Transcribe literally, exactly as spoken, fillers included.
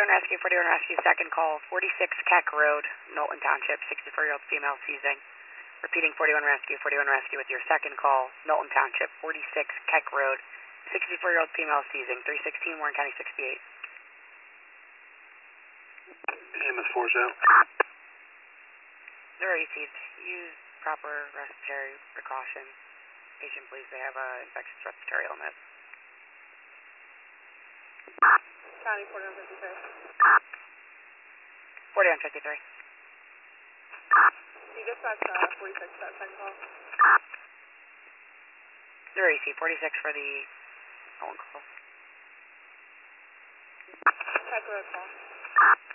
forty-one Rescue, forty-one Rescue, second call, forty-six Keck Road, Knowlton Township, sixty-four-year-old female seizing. Repeating forty-one Rescue, forty-one Rescue with your second call, Knowlton Township, forty-six Keck Road, sixty-four-year-old female seizing, three sixteen Warren County sixty-eight. E M S four's out. They're received. Use proper respiratory precautions. Patient believes they have an infectious respiratory illness. County forty-one fifty-three. forty-one fifty-three. You dispatch uh, forty-six for that second call. They're received. forty-six for the Owen call. Keck Road call.